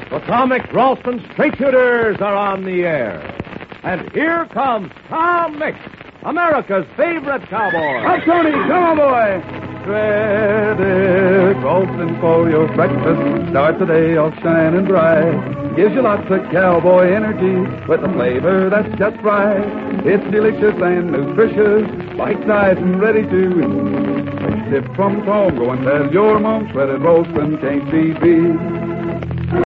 Atomic Ralston Straight Shooters are on the air. And here comes Tom Mix, America's favorite cowboy. Up, Tony, cowboy! Shredded Ralston for your breakfast. Start the day off shining bright. Gives you lots of cowboy energy with a flavor that's just right. It's delicious and nutritious, bite-sized and ready to eat. Take a sip from home, go and tell your mom Shredded Ralston can't be beat.